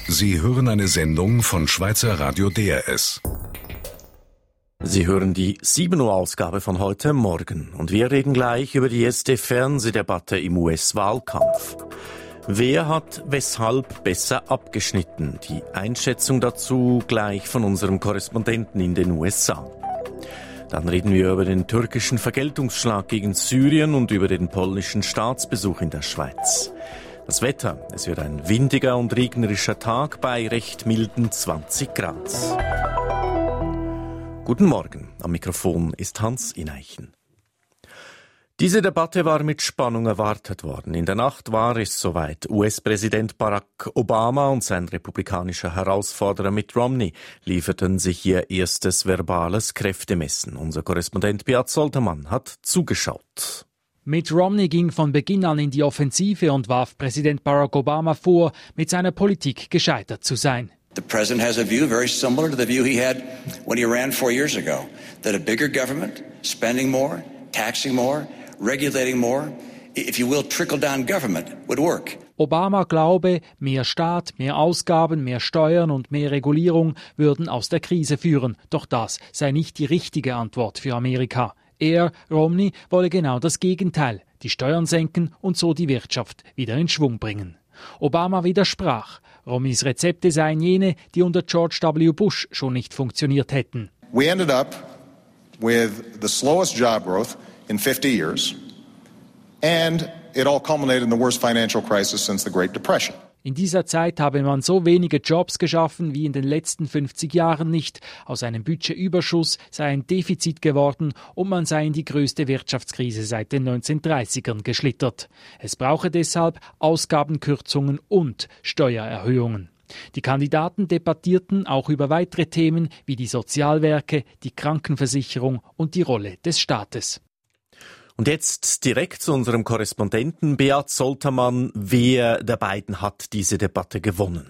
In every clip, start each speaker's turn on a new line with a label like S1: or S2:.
S1: Sie hören eine Sendung von Schweizer Radio DRS.
S2: Sie hören die 7 Uhr Ausgabe von heute Morgen und wir reden gleich über die erste Fernsehdebatte im US-Wahlkampf. Wer hat weshalb besser abgeschnitten? Die Einschätzung dazu gleich von unserem Korrespondenten in den USA. Dann reden wir über den türkischen Vergeltungsschlag gegen Syrien und über den polnischen Staatsbesuch in der Schweiz. Das Wetter, es wird ein windiger und regnerischer Tag bei recht milden 20 Grad. Guten Morgen, am Mikrofon ist Hans Ineichen. Diese Debatte war mit Spannung erwartet worden. In der Nacht war es soweit. US-Präsident Barack Obama und sein republikanischer Herausforderer Mitt Romney lieferten sich ihr erstes verbales Kräftemessen. Unser Korrespondent Beat Soltermann hat zugeschaut.
S3: Mitt Romney ging von Beginn an in die Offensive und warf Präsident Barack Obama vor, mit seiner Politik gescheitert zu sein.
S4: The president has a view very similar to the view he had when he ran 4 years ago, that a bigger government, spending more, taxing more, regulating more, if you will, trickle-down government would work.
S3: Obama glaube, mehr Staat, mehr Ausgaben, mehr Steuern und mehr Regulierung würden aus der Krise führen. Doch das sei nicht die richtige Antwort für Amerika. Er, Romney, wolle genau das Gegenteil, die Steuern senken und so die Wirtschaft wieder in Schwung bringen. Obama widersprach. Romneys Rezepte seien jene, die unter George W. Bush schon nicht funktioniert hätten.
S5: We ended up with the slowest job growth in 50 years, and it all culminated in the worst financial crisis since the Great Depression.
S3: In dieser Zeit habe man so wenige Jobs geschaffen wie in den letzten 50 Jahren nicht. Aus einem Budgetüberschuss sei ein Defizit geworden und man sei in die größte Wirtschaftskrise seit den 1930ern geschlittert. Es brauche deshalb Ausgabenkürzungen und Steuererhöhungen. Die Kandidaten debattierten auch über weitere Themen wie die Sozialwerke, die Krankenversicherung und die Rolle des Staates.
S2: Und jetzt direkt zu unserem Korrespondenten Beat Soltermann. Wer der beiden hat diese Debatte gewonnen?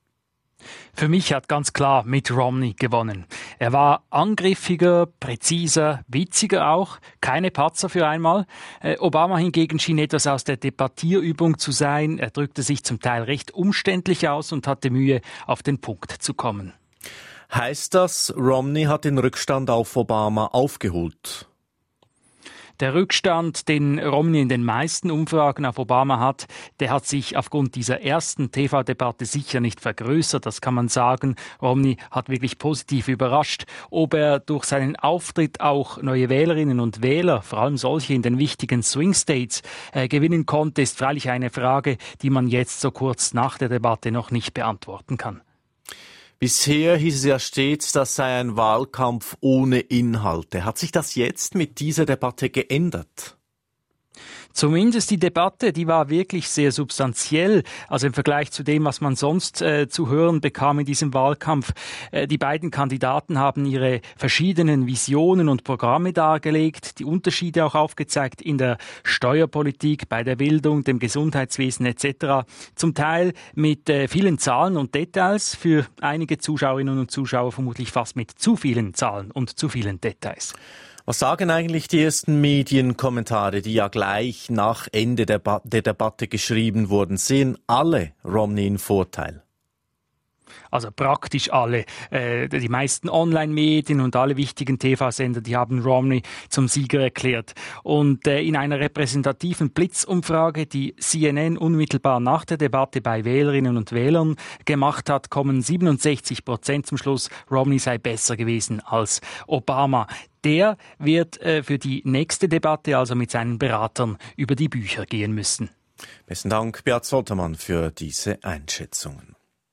S3: Für mich hat ganz klar Mitt Romney gewonnen. Er war angriffiger, präziser, witziger auch, keine Patzer für einmal. Obama hingegen schien etwas aus der Debattierübung zu sein. Er drückte sich zum Teil recht umständlich aus und hatte Mühe, auf den Punkt zu kommen.
S2: Heißt das, Romney hat den Rückstand auf Obama aufgeholt?
S3: Der Rückstand, den Romney in den meisten Umfragen auf Obama hat, der hat sich aufgrund dieser ersten TV-Debatte sicher nicht vergrößert, das kann man sagen. Romney hat wirklich positiv überrascht. Ob er durch seinen Auftritt auch neue Wählerinnen und Wähler, vor allem solche in den wichtigen Swing States, gewinnen konnte, ist freilich eine Frage, die man jetzt so kurz nach der Debatte noch nicht beantworten kann.
S2: Bisher hieß es ja stets, das sei ein Wahlkampf ohne Inhalte. Hat sich das jetzt mit dieser Debatte geändert?
S3: Zumindest die Debatte, die war wirklich sehr substanziell, also im Vergleich zu dem, was man sonst zu hören bekam in diesem Wahlkampf. Die beiden Kandidaten haben ihre verschiedenen Visionen und Programme dargelegt, die Unterschiede auch aufgezeigt in der Steuerpolitik, bei der Bildung, dem Gesundheitswesen etc. Zum Teil mit vielen Zahlen und Details, für einige Zuschauerinnen und Zuschauer vermutlich fast mit zu vielen Zahlen und zu vielen Details.
S2: Was sagen eigentlich die ersten Medienkommentare, die ja gleich nach Ende der Debatte geschrieben wurden? Sehen alle Romney in Vorteil?
S3: Also praktisch alle. Die meisten Online-Medien und alle wichtigen TV-Sender, die haben Romney zum Sieger erklärt. Und in einer repräsentativen Blitzumfrage, die CNN unmittelbar nach der Debatte bei Wählerinnen und Wählern gemacht hat, kommen 67% zum Schluss, Romney sei besser gewesen als Obama. Der wird für die nächste Debatte, also mit seinen Beratern, über die Bücher gehen müssen.
S2: Besten Dank, Beat Soltermann, für diese Einschätzungen.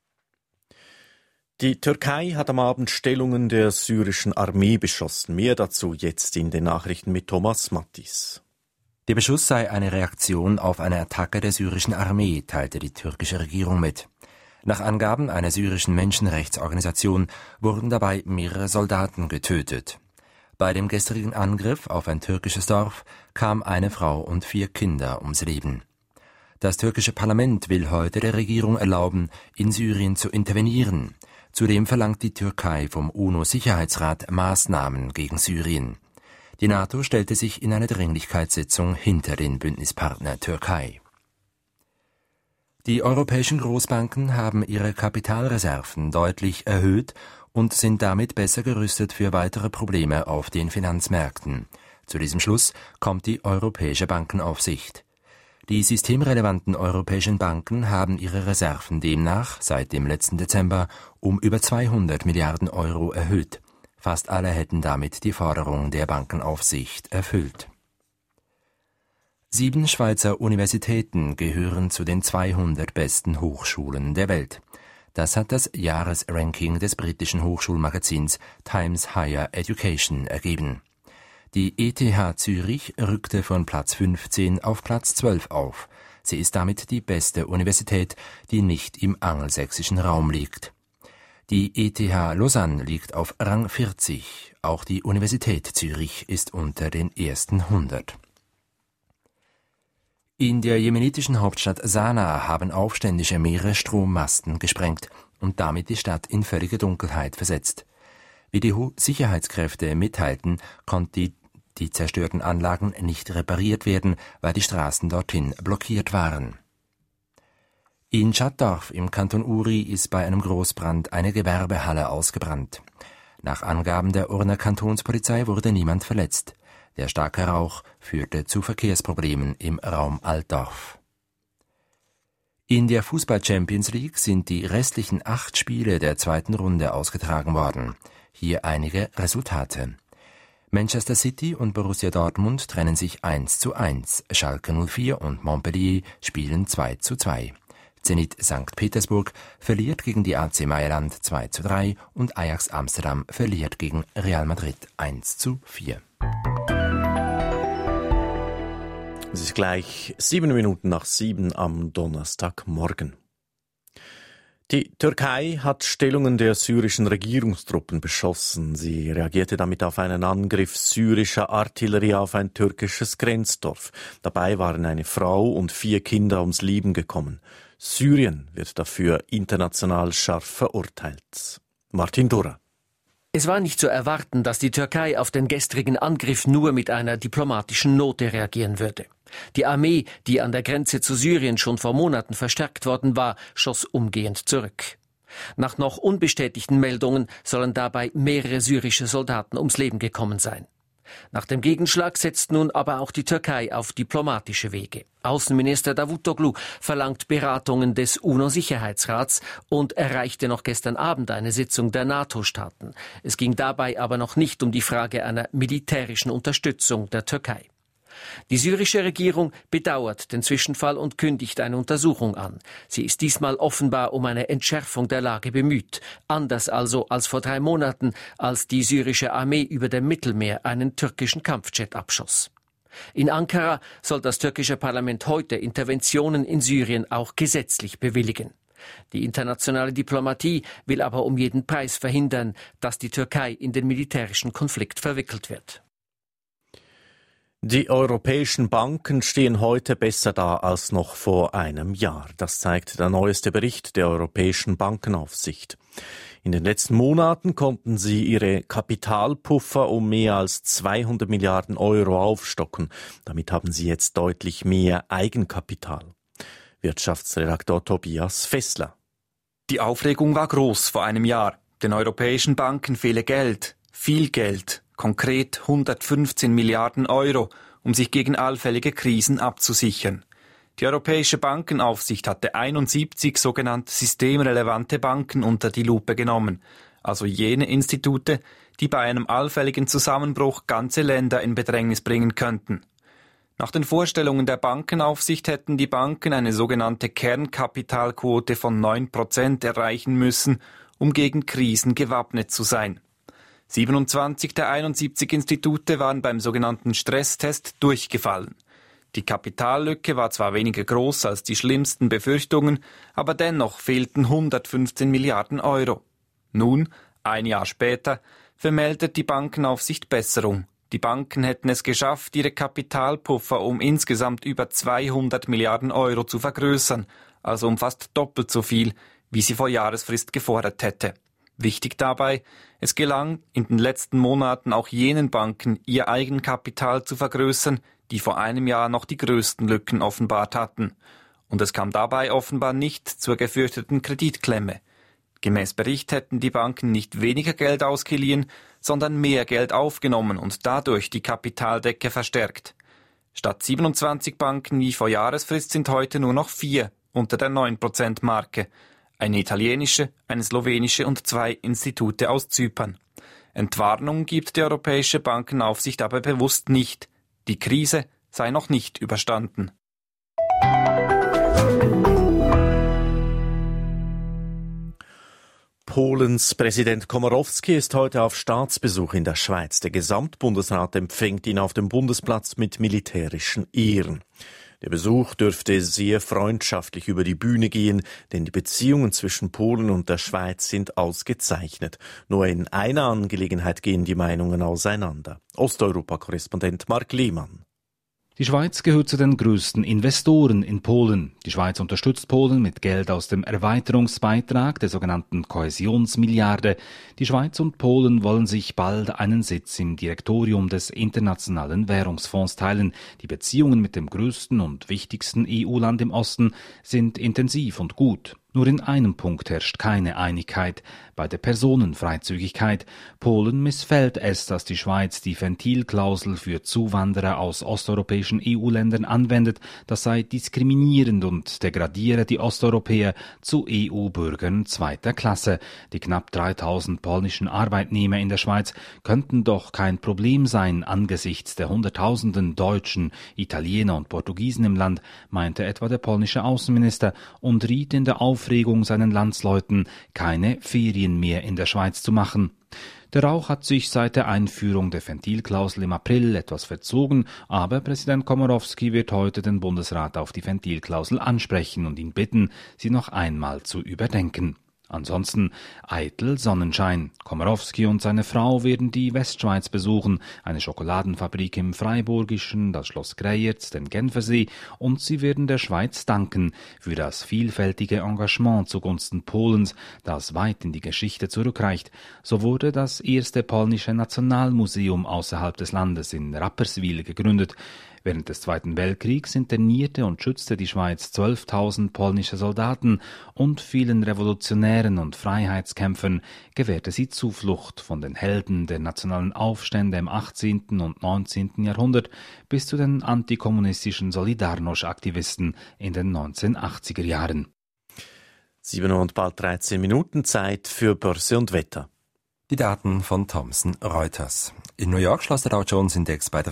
S2: Die Türkei hat am Abend Stellungen der syrischen Armee beschossen. Mehr dazu jetzt in den Nachrichten mit Thomas Mattis.
S6: Der Beschuss sei eine Reaktion auf eine Attacke der syrischen Armee, teilte die türkische Regierung mit. Nach Angaben einer syrischen Menschenrechtsorganisation wurden dabei mehrere Soldaten getötet. Bei dem gestrigen Angriff auf ein türkisches Dorf kam eine Frau und 4 Kinder ums Leben. Das türkische Parlament will heute der Regierung erlauben, in Syrien zu intervenieren. Zudem verlangt die Türkei vom UNO-Sicherheitsrat Maßnahmen gegen Syrien. Die NATO stellte sich in einer Dringlichkeitssitzung hinter den Bündnispartner Türkei. Die europäischen Großbanken haben ihre Kapitalreserven deutlich erhöht und sind damit besser gerüstet für weitere Probleme auf den Finanzmärkten. Zu diesem Schluss kommt die Europäische Bankenaufsicht. Die systemrelevanten europäischen Banken haben ihre Reserven demnach seit dem letzten Dezember um über 200 Milliarden Euro erhöht. Fast alle hätten damit die Forderung der Bankenaufsicht erfüllt. 7 Schweizer Universitäten gehören zu den 200 besten Hochschulen der Welt. Das hat das Jahresranking des britischen Hochschulmagazins Times Higher Education ergeben. Die ETH Zürich rückte von Platz 15 auf Platz 12 auf. Sie ist damit die beste Universität, die nicht im angelsächsischen Raum liegt. Die ETH Lausanne liegt auf Rang 40. Auch die Universität Zürich ist unter den ersten 100. In der jemenitischen Hauptstadt Sanaa haben Aufständische mehrere Strommasten gesprengt und damit die Stadt in völlige Dunkelheit versetzt. Wie die Sicherheitskräfte mitteilten, konnten die zerstörten Anlagen nicht repariert werden, weil die Straßen dorthin blockiert waren. In Schattdorf im Kanton Uri ist bei einem Großbrand eine Gewerbehalle ausgebrannt. Nach Angaben der Urner Kantonspolizei wurde niemand verletzt. Der starke Rauch führte zu Verkehrsproblemen im Raum Altdorf. In der Fußball-Champions League sind die restlichen 8 Spiele der zweiten Runde ausgetragen worden. Hier einige Resultate. Manchester City und Borussia Dortmund trennen sich 1:1. Schalke 04 und Montpellier spielen 2:2. Zenit St. Petersburg verliert gegen die AC Mailand 2:3 und Ajax Amsterdam verliert gegen Real Madrid 1:4.
S2: Es ist gleich 7 Minuten nach 7 am Donnerstagmorgen. Die Türkei hat Stellungen der syrischen Regierungstruppen beschossen. Sie reagierte damit auf einen Angriff syrischer Artillerie auf ein türkisches Grenzdorf. Dabei waren eine Frau und 4 Kinder ums Leben gekommen. Syrien wird dafür international scharf verurteilt. Martin Durrer.
S7: Es war nicht zu erwarten, dass die Türkei auf den gestrigen Angriff nur mit einer diplomatischen Note reagieren würde. Die Armee, die an der Grenze zu Syrien schon vor Monaten verstärkt worden war, schoss umgehend zurück. Nach noch unbestätigten Meldungen sollen dabei mehrere syrische Soldaten ums Leben gekommen sein. Nach dem Gegenschlag setzt nun aber auch die Türkei auf diplomatische Wege. Außenminister Davutoglu verlangt Beratungen des UNO-Sicherheitsrats und erreichte noch gestern Abend eine Sitzung der NATO-Staaten. Es ging dabei aber noch nicht um die Frage einer militärischen Unterstützung der Türkei. Die syrische Regierung bedauert den Zwischenfall und kündigt eine Untersuchung an. Sie ist diesmal offenbar um eine Entschärfung der Lage bemüht. Anders also als vor 3 Monaten, als die syrische Armee über dem Mittelmeer einen türkischen Kampfjet abschoss. In Ankara soll das türkische Parlament heute Interventionen in Syrien auch gesetzlich bewilligen. Die internationale Diplomatie will aber um jeden Preis verhindern, dass die Türkei in den militärischen Konflikt verwickelt wird.
S2: Die europäischen Banken stehen heute besser da als noch vor einem Jahr. Das zeigt der neueste Bericht der Europäischen Bankenaufsicht. In den letzten Monaten konnten sie ihre Kapitalpuffer um mehr als 200 Milliarden Euro aufstocken. Damit haben sie jetzt deutlich mehr Eigenkapital. Wirtschaftsredaktor Tobias Fessler.
S8: Die Aufregung war groß vor einem Jahr. Den europäischen Banken fehle Geld, viel Geld. Konkret 115 Milliarden Euro, um sich gegen allfällige Krisen abzusichern. Die Europäische Bankenaufsicht hatte 71 sogenannte systemrelevante Banken unter die Lupe genommen, also jene Institute, die bei einem allfälligen Zusammenbruch ganze Länder in Bedrängnis bringen könnten. Nach den Vorstellungen der Bankenaufsicht hätten die Banken eine sogenannte Kernkapitalquote von 9% erreichen müssen, um gegen Krisen gewappnet zu sein. 27 der 71 Institute waren beim sogenannten Stresstest durchgefallen. Die Kapitallücke war zwar weniger groß als die schlimmsten Befürchtungen, aber dennoch fehlten 115 Milliarden Euro. Nun, ein Jahr später, vermeldet die Bankenaufsicht Besserung. Die Banken hätten es geschafft, ihre Kapitalpuffer um insgesamt über 200 Milliarden Euro zu vergrößern, also um fast doppelt so viel, wie sie vor Jahresfrist gefordert hätte. Wichtig dabei, es gelang in den letzten Monaten auch jenen Banken, ihr Eigenkapital zu vergrößern, die vor einem Jahr noch die größten Lücken offenbart hatten. und es kam dabei offenbar nicht zur gefürchteten Kreditklemme. Gemäß Bericht hätten die Banken nicht weniger Geld ausgeliehen, sondern mehr Geld aufgenommen und dadurch die Kapitaldecke verstärkt. Statt 27 Banken wie vor Jahresfrist sind heute nur noch 4 unter der 9%-Marke. Eine italienische, eine slowenische und 2 Institute aus Zypern. Entwarnung gibt die Europäische Bankenaufsicht aber bewusst nicht. Die Krise sei noch nicht überstanden.
S2: Polens Präsident Komorowski ist heute auf Staatsbesuch in der Schweiz. Der Gesamtbundesrat empfängt ihn auf dem Bundesplatz mit militärischen Ehren. Der Besuch dürfte sehr freundschaftlich über die Bühne gehen, denn die Beziehungen zwischen Polen und der Schweiz sind ausgezeichnet. Nur in einer Angelegenheit gehen die Meinungen auseinander. Osteuropa-Korrespondent Mark Lehmann.
S9: Die Schweiz gehört zu den größten Investoren in Polen. Die Schweiz unterstützt Polen mit Geld aus dem Erweiterungsbeitrag, der sogenannten Kohäsionsmilliarde. Die Schweiz und Polen wollen sich bald einen Sitz im Direktorium des Internationalen Währungsfonds teilen. Die Beziehungen mit dem größten und wichtigsten EU-Land im Osten sind intensiv und gut. Nur in einem Punkt herrscht keine Einigkeit, bei der Personenfreizügigkeit. Polen missfällt es, dass die Schweiz die Ventilklausel für Zuwanderer aus osteuropäischen EU-Ländern anwendet. Das sei diskriminierend und degradiere die Osteuropäer zu EU-Bürgern zweiter Klasse. Die knapp 3000 polnischen Arbeitnehmer in der Schweiz könnten doch kein Problem sein angesichts der Hunderttausenden Deutschen, Italiener und Portugiesen im Land, meinte etwa der polnische Außenminister und riet in der Aufregung seinen Landsleuten, keine Ferien mehr in der Schweiz zu machen. Der Rauch hat sich seit der Einführung der Ventilklausel im April etwas verzogen, aber Präsident Komorowski wird heute den Bundesrat auf die Ventilklausel ansprechen und ihn bitten, sie noch einmal zu überdenken. Ansonsten eitel Sonnenschein. Komorowski und seine Frau werden die Westschweiz besuchen, eine Schokoladenfabrik im Freiburgischen, das Schloss Greyerz, den Genfersee, und sie werden der Schweiz danken für das vielfältige Engagement zugunsten Polens, das weit in die Geschichte zurückreicht. So wurde das erste polnische Nationalmuseum außerhalb des Landes in Rapperswil gegründet. Während des Zweiten Weltkriegs internierte und schützte die Schweiz 12.000 polnische Soldaten und vielen Revolutionären und Freiheitskämpfern gewährte sie Zuflucht von den Helden der nationalen Aufstände im 18. und 19. Jahrhundert bis zu den antikommunistischen Solidarność-Aktivisten in den 1980er Jahren.
S2: 7 und bald 13 Minuten Zeit für Börse und Wetter.
S6: Die Daten von Thomson Reuters. In New York schloss der Dow Jones Index bei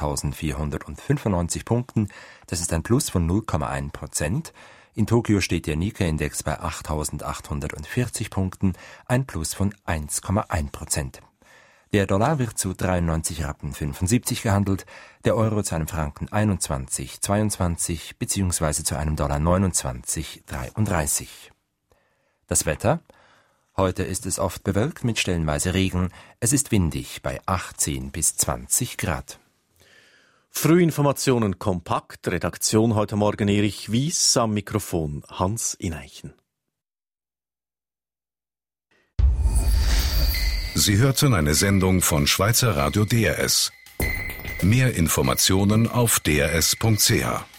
S6: 13.495 Punkten. Das ist ein Plus von 0,1%. In Tokio steht der Nikkei-Index bei 8.840 Punkten, ein Plus von 1,1%. Der Dollar wird zu 93,75 Rappen gehandelt, der Euro zu einem Franken 21,22 bzw. zu einem Dollar 29,33. Das Wetter? Heute ist es oft bewölkt mit stellenweise Regen. Es ist windig bei 18 bis 20 Grad.
S2: Frühinformationen kompakt. Redaktion heute Morgen Erich Wies, am Mikrofon Hans Ineichen.
S1: Sie hörten eine Sendung von Schweizer Radio DRS. Mehr Informationen auf drs.ch.